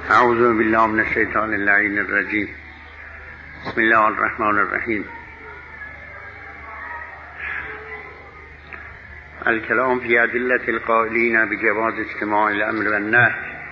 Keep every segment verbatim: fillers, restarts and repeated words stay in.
اعوذ بالله من الشیطان اللعین الرجیم. بسم الله الرحمن الرحیم. الكلام في أدلة القائلين بجواز اجتماع الأمر والنهي.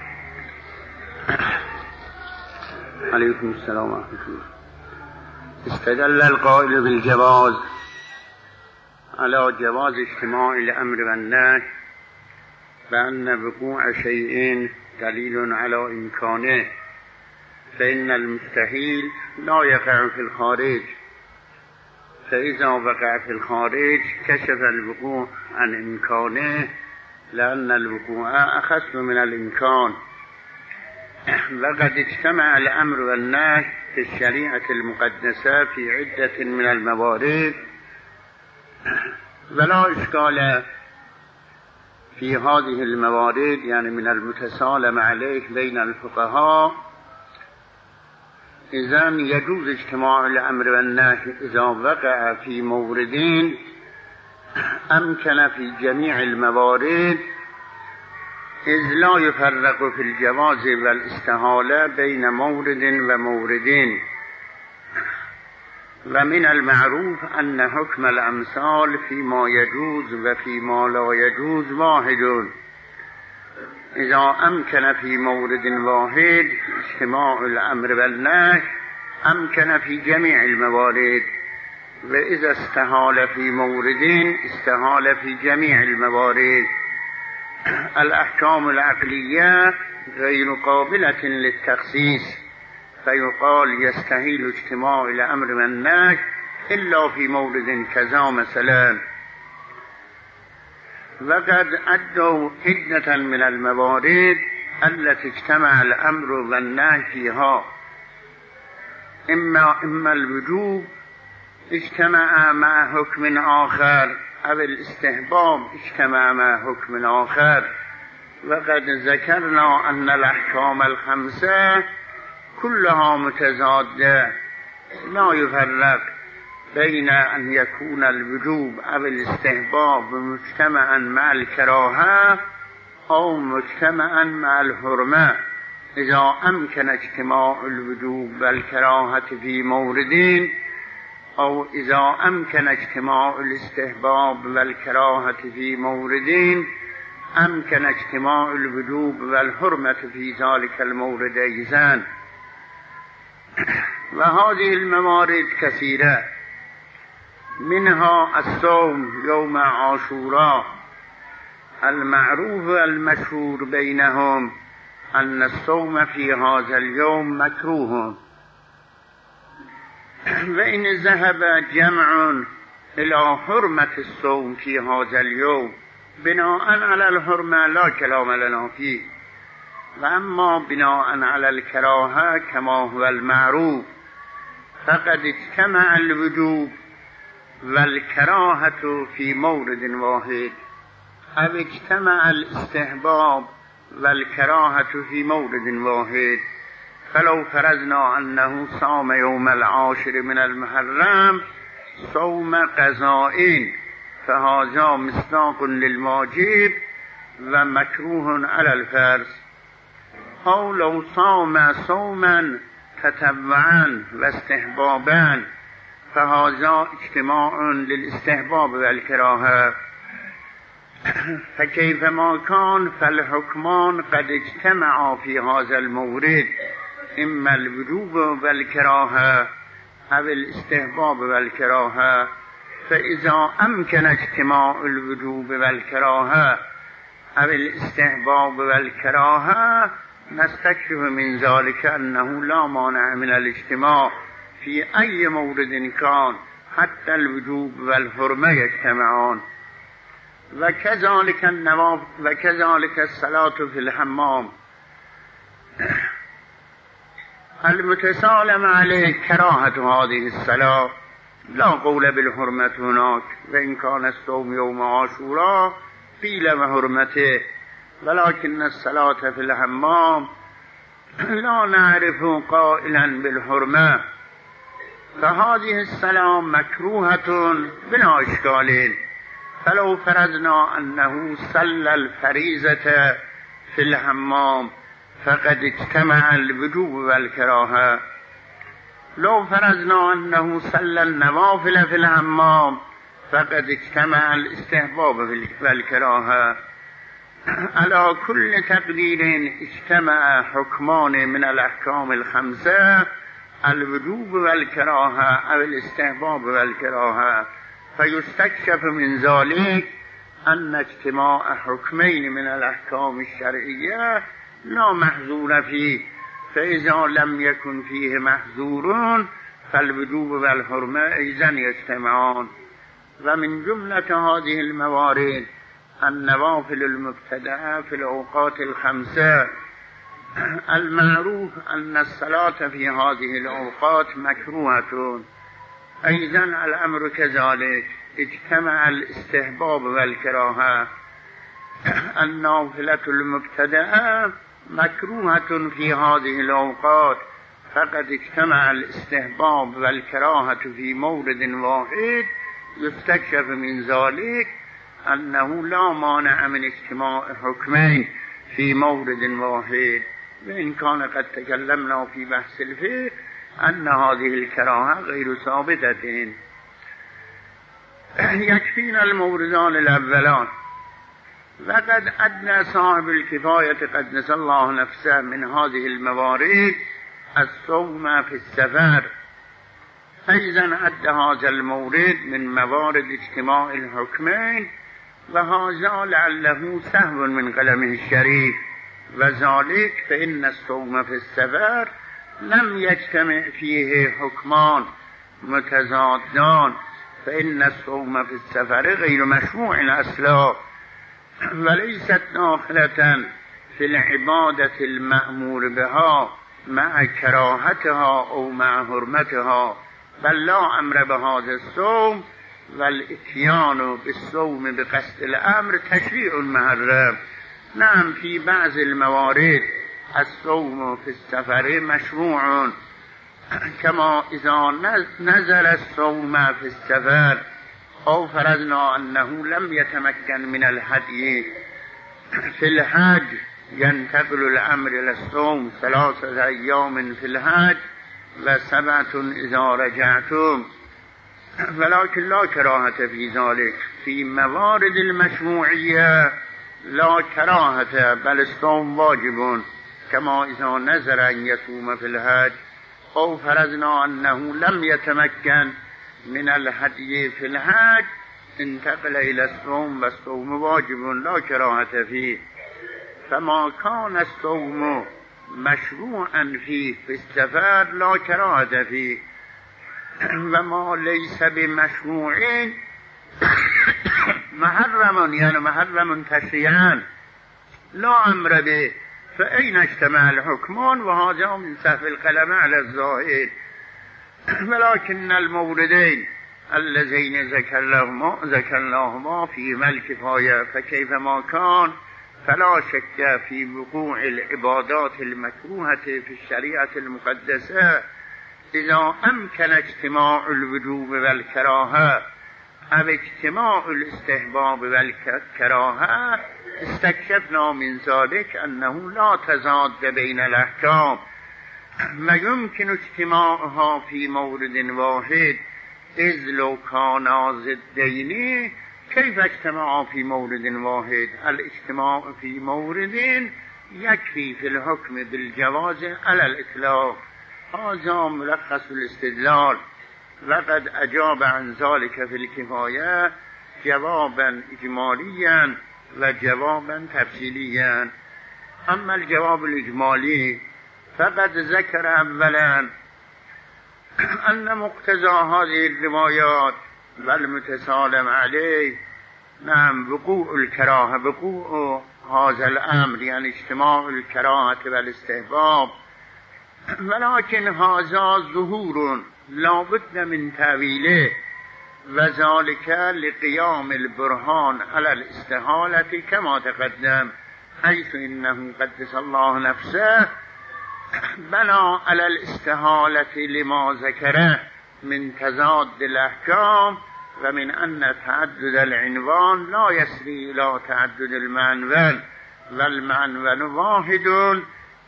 عليكم السلام ورحمة الله. استدل القائل بالجواز على جواز اجتماع الأمر والنهي بأن وقوع شيء دليل على إمكانه، فإن المستحيل لا يقع في الخارج، فإذا وقع في الخارج كشف الوقوع عن إمكانه، لأن الوقوع أخص من الإمكان. وقد اجتمع الأمر والنهي في الشريعة المقدسة في عدة من الموارد، ولا إشكال في هذه الموارد، يعني من المتسالم عليه بين الفقهاء، إذن يجوز اجتماع الأمر والنهي إذا وقع في موردين أمكن في جميع الموارد، إذ لا يفرق في الجواز والاستحالة بين مورد وموردين. ومن المعروف أن حكم الأمثال فيما يجوز وفيما لا يجوز واحد. إذا أمكن في مورد واحد اجتماع الأمر والنهي أمكن في جميع الموارد، وإذا استحال في مورد استحال في جميع الموارد. الأحكام العقلية غير قابلة للتخصيص، فيقال يستحيل اجتماع الأمر والنهي إلا في مورد كذا مثلا. وقد عدوا عدة من الموارد التي اجتمع الأمر والنهي فيها، إما إما الوجوب اجتمع مع حكم آخر، أو الاستحباب اجتمع مع حكم آخر. وقد ذكرنا أن الأحكام الخمسة كلها متضادة، لا يفرق بين أن يكون الوجوب أو الاستحباب مجتمعا مع الكراهة أو مجتمعا مع الحرمة. إذا أمكن اجتماع الوجوب والكراهة في موردين، أو إذا أمكن اجتماع الاستحباب والكراهة في موردين، أمكن اجتماع الوجوب والحرمة في ذلك المورد أيضا. وهذه الموارد كثيرة، منها الصوم يوم عاشوراء. المعروف المشهور بينهم أن الصوم في هذا اليوم مكروه، وإن ذهب جمع إلى حرمة الصوم في هذا اليوم بناء على الحرمة لا كلام لنا فيه، وأما بناء على الكراهة كما هو المعروف فقد اجتمع الوجوب والكراهة في مورد واحد، أو اجتمع الاستحباب والكراهة في مورد واحد. فلو فرضنا أنه صام يوم العاشر من المحرم صوم قضاء فهذا مصداق للواجب ومكروه على الفرض. أو لو صام صوما تتبعا واستحبابا فهذا اجتماع للاستحباب والكراهة. فكيفما كان فالحكمان قد اجتمعا في هذا المورد، إما الوجوب والكراهة أو الاستحباب والكراهة. فإذا أمكن اجتماع الوجوب والكراهة أو الاستحباب والكراهة نستكشف من ذلك أنه لا مانع من الاجتماع في أي مورد كان، حتى الوجوب والحرمة يجتمعان. وكذلك النوافل وكذلك الصلاة في الحمام. المتسالم عليه كراهة هذه الصلاة، لا قول بالحرمة هناك، وإن كان الصوم يوم عاشوراء قيل بحرمته، ولكن الصلاة في الحمام لا نعرف قائلا بالحرمة، فهذه الصلاة مكروهة بلا إشكال. فلو فرضنا أنه صلى الفريضة في الحمام فقد اجتمع الوجوب والكراهه. لو فرضنا انه صلى النوافل في الحمام فقد اجتمع الاستحباب والكراهه. على كل تقدير اجتمع حكمان من الاحكام الخمسه، الوجوب والكراهه او الاستحباب والكراهه، فيستكشف من ذلك ان اجتماع حكمين من الاحكام الشرعيه لا محظور فيه، فاذا لم يكن فيه محظور فالوجوب والحرمه ايضا يجتمعان. ومن جمله هذه الموارد النوافل المبتدأة في الأوقات الخمسة. المعروف أن الصلاة في هذه الأوقات مكروهة، أيضا الأمر كذلك، اجتمع الاستحباب والكراهة. النافلة المبتدأة مكروهة في هذه الأوقات، فقد اجتمع الاستحباب والكراهة في مورد واحد، يستكشف من ذلك أنه لا مانع من اجتماع حكمين في مورد واحد. وإن كان قد تكلمنا في بحث الفقه أن هذه الكراهة غير ثابتة. يكفينا الموردان الأولان. وقد أدنى صاحب الكفاية قدس الله نفسه من هذه الموارد الصوم في السفر، أيضا أدى هذا المورد من موارد اجتماع الحكمين، وهذا لعله سهو من قلمه الشريف. وذلك فإن الصوم في السفر لم يجتمع فيه حكمان متضادان، فإن الصوم في السفر غير مشروع أصلا، وليست داخلة في العبادة المأمور بها مع كراهتها أو مع حرمتها، بل لا أمر بهذا الصوم، والاتيان بالصوم بقصد الأمر تشريع محرم. نعم في بعض الموارد الصوم في السفر مشروع، كما إذا نزل الصوم في السفر أو فرضنا أنه لم يتمكن من الهدي في الحج، ينتقل الأمر إلى الصوم ثلاثة أيام في الحج وسبعة إذا رجعتم، ولكن لا كراهة في ذلك. في موارد المشروعية لا كراهة، بل الصوم واجب، كما إذا نذر أن يصوم في الحج أو فرضنا أنه لم يتمكن من الهدي في الحج انتقل إلى الصوم، والصوم واجب لا كراهة فيه. فما كان الصوم مشروعا فيه في السفر لا كراهة فيه، وما ليس بمشروع محرم، يعني محرم تشريعا لا أمر به، فأين اجتمع الحكمان؟ وهذا من سهو القلم على الظاهر. ولكن الموردين اللذين ذكرناهما ذكرناهما فيهما الكفاية، فكيف ما كان فلا شك في وقوع العبادات المكروهة في الشريعة المقدسة إذا أمكن اجتماع الوجوب والكراهة أو اجتماع الاستحباب والكراهة، استكشفنا من ذلك أنه لا تضاد بين الأحكام، ويمكن اجتماعها في مورد واحد، إذ لو كانا ضدين كيف اجتماعا في مورد واحد؟ الاجتماع في مورد يكفي في الحكم بالجواز على الإطلاق. هذا ملخص الاستدلال، وقد أجاب عن ذلك في الكفاية جوابا إجماليا وجوابا تفصيليا. أما الجواب الإجمالي فقد ذكر أولا أن مقتضى هذه الروايات والمتسالم عليه نعم وقوع الكراهة، وقوع هذا الأمر يعني اجتماع الكراهة والاستحباب، ولكن هذا ظهور لا بد من تأويله، وذلك لقيام البرهان على الاستحالة كما تقدم، حيث إنه قدس الله نفسه بنى على الاستحالة لما ذكره من تضاد الأحكام، ومن أن تعدد العنوان لا يسري إلى تعدد المعنون، والمعنون واحد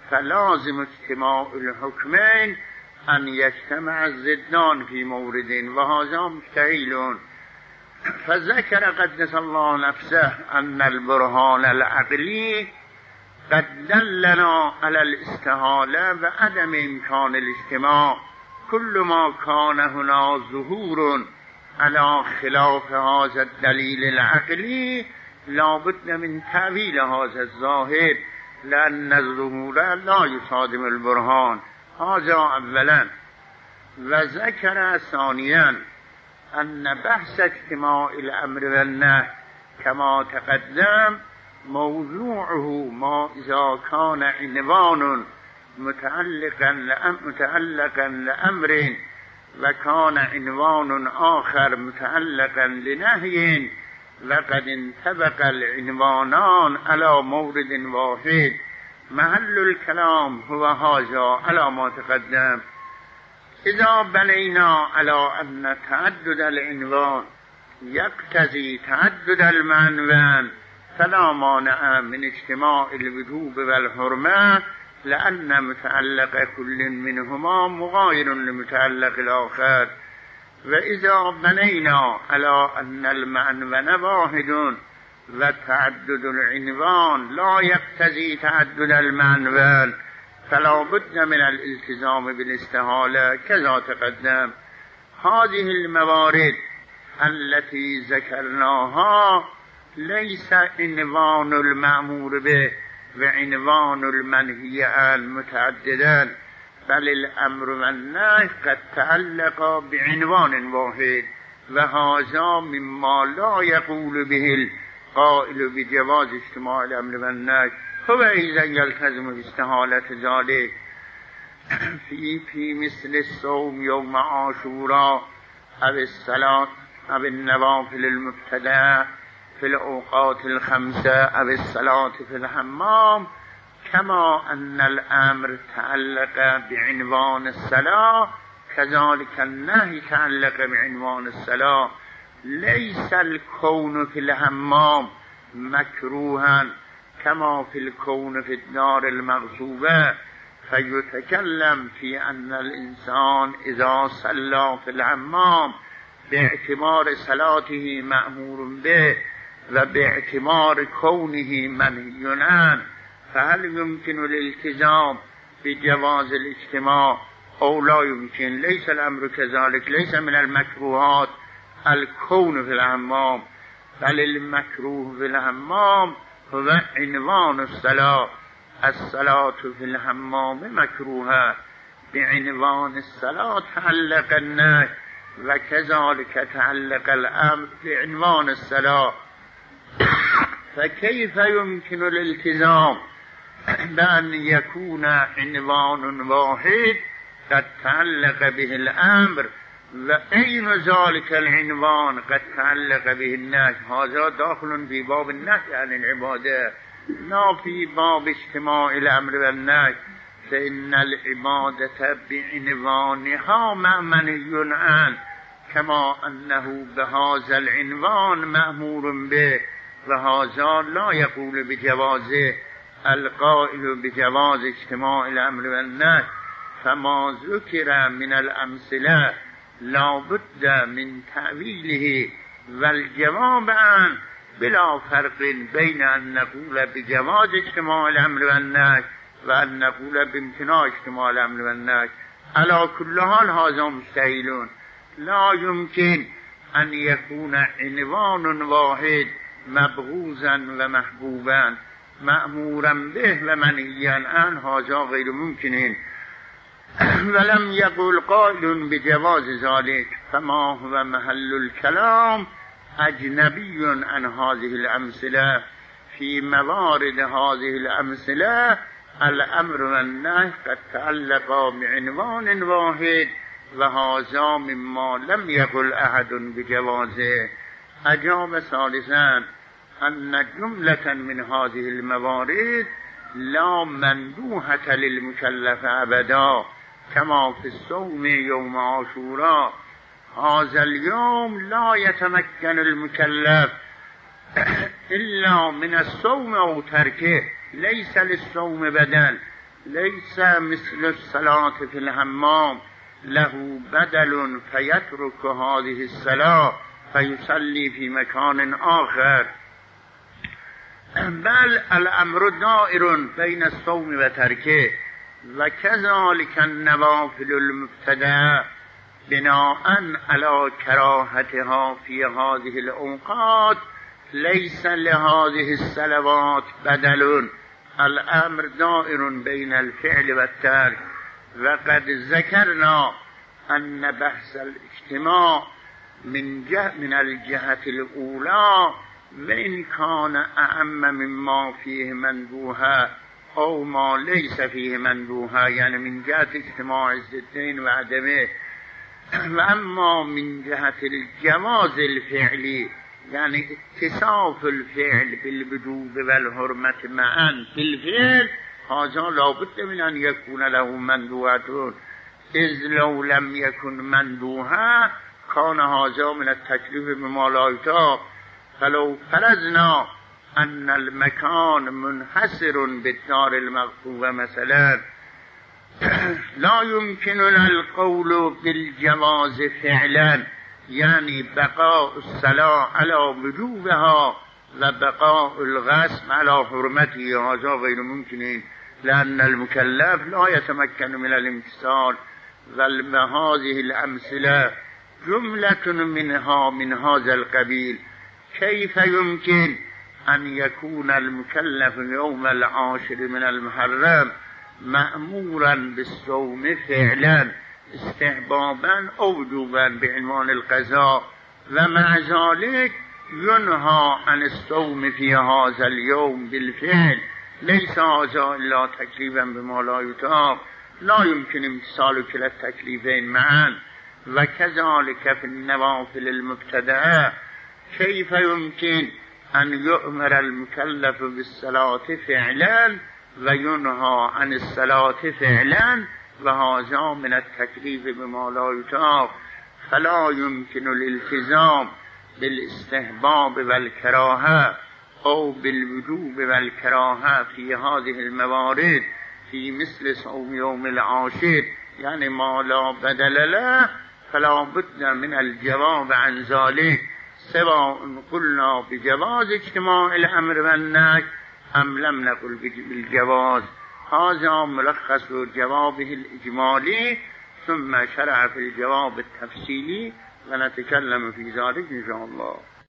فلازم اجتماع الحكمین ان یجتمع الضدان فی مورد و هذا مستحیل. فذكر قدس الله نفسه ان البرهان العقلی قد دلنا على الاستحاله و عدم امکان الاجتماع. كل ما كان هنا ظهور على خلاف هذا الدليل العقلي لابد من تأويل هذا الظاهر لأن الظهور لا يصادم البرهان. هذا اولا. وذكر ثانيا أن بحث اجتماع الأمر والنهي كما تقدم موضوعه ما إذا كان عنوان متعلقا لأم متعلقا لأمر وكان عنوان آخر متعلقا لنهي وقد انطبق العنوانان على مورد واحد. محل الكلام هو هذا على ما تقدم. إذا بنينا على أن تعدد العنوان يقتضي تعدد المعنوان فلا مانع من اجتماع الوجوب والحرمة لأن متعلق كل منهما مغاير لمتعلق الآخر. وإذا بنينا على أن المعنون واحد وتعدد العنوان لا يقتضي تعدد المعنون فلا بد من الالتزام بالاستحالة كذا تقدم. هذه الموارد التي ذكرناها ليس عنوان المأمور به وعنوان المنهي عنه متعددا بل الأمر والنهي قد تعلق بعنوان واحد وهذا مما لا يقول به القائل بجواز اجتماع الأمر والنهي هو إذا يلتزم باستحالة ذلك في في مثل الصوم يوم عاشوراء أو الصلاة أو النوافل المبتدأ في الأوقات الخمسة أو الصلاة في الحمام كما أن الأمر تعلق بعنوان الصلاة كذلك النهي تعلق بعنوان الصلاة. ليس الكون في الحمام مكروها كما في الكون في الدار المغصوبة فيتكلم في أن الإنسان إذا صلى في الحمام باعتبار صلاته مأمور به وباعتبار كونه منهي عنه فهل يمكن الالتزام بجواز الاجتماع أو لا يمكن؟ ليس الأمر كذلك. ليس من المكروهات الكون في الحمام بل المكروه في الحمام هو عنوان الصلاة. الصلاة في الحمام مكروهة بعنوان الصلاة تعلق النهي وكذلك تعلق الأمر بعنوان الصلاة. فكيف يمكن الالتزام بأن يكون عنوان واحد قد تعلق به الأمر وأين ذلك العنوان قد تعلق به النهي؟ هذا داخل في باب النهي عن العبادة لا في باب اجتماع الأمر والنهي فإن العبادة بعنوانها منهي عنه كما أنه بهذا العنوان مأمور به وهذا لا يقول بجوازه القائل بجواز اجتماع الأمر والنهي. فما ذكر من الأمثلة لا بد من تأويله والجواب عنه بلا فرق بين أن نقول بجواز اجتماع الأمر والنهي وأن نقول بامتناع اجتماع الأمر والنهي. على كل حال هذا مستحيل. لا يمكن أن يكون عنوان واحد مبغوزا ومحبوبا مأمورا به ومنهيا عنه هذا غير ممكن. ولم يقل قائل بجواز ذلك فما هو محل الكلام أجنبي عن هذه الأمثلة. في موارد هذه الأمثلة الأمر والنهي قد تعلق بعنوان واحد وهذا مما لم يقل أحد بجوازه. أجاب ثالثا أن جملة من هذه الموارد لا مندوحة للمكلف أبدا كما في الصوم يوم عاشوراء. هذا اليوم لا يتمكن المكلف إلا من الصوم أو تركه. ليس للصوم بدل ليس مثل الصلاة في الحمام له بدل فيترك هذه الصلاة فيصلي في مكان آخر، بل الأمر دائر بين الصوم و ترکه و كذلك النوافل المبتدأ بناء على كراهتها في هذه الأوقات ليس لهذه الصلوات بدل. الأمر دائر بين الفعل والترك. وقد ذكرنا أن بحث الاجتماع من جه من الجهة الأولى وإن كان أعم مما فيه منبوها أو ما ليس فيه منبوها، يعني من جهة اجتماع الضدين وعدمه، وأما من جهة الجواز الفعلي يعني اتصاف الفعل بالوجوب والحرمة معا في الفعل، هذا لابد من أن يكون له منبوهة، إذ لو لم يكن منبوها كان هذا من التكليف بما لا يطاق. فلو فرضنا أن المكان منحصر بالدار المغفوبة مثلا لا يمكننا القول بالجواز فعلا، يعني بقاء الصلاة على وجوبها و بقاء الغسل على حرمته، هذا غير ممكن، لأن المكلف لا يتمكن من الامتثال. وهذه الأمثلة جملة منها من هذا القبيل. كيف يمكن أن يكون المكلف يوم العاشر من المحرم مأمورا بالصوم فعلا استحبابا أو وجوبا بعنوان القضاء، ومع ذلك ينهى عن الصوم في هذا اليوم بالفعل؟ ليس هذا إلا تكليفا بما لا يطاق، لا يمكن امتثال كلا التكليفين معا. وكذلك في النوافل المبتدأة كيف يمكن أن يؤمر المكلف بالصلاة فعلا وينهى عن الصلاة فعلا، وهذا من التكليف بما لا يطاق؟ فلا يمكن الالتزام بالاستحباب والكراهة أو بالوجوب والكراهة في هذه الموارد في مثل صوم يوم العاشر، يعني ما لا بدل له، فلا بد من الجواب عن ذلك، سواء قلنا بجواز اجتماع الأمر والنهي أم لم نقل بالجواز. هذا ملخص جوابه الإجمالي، ثم شرع في الجواب التفصيلي ونتكلم في ذلك إن شاء الله.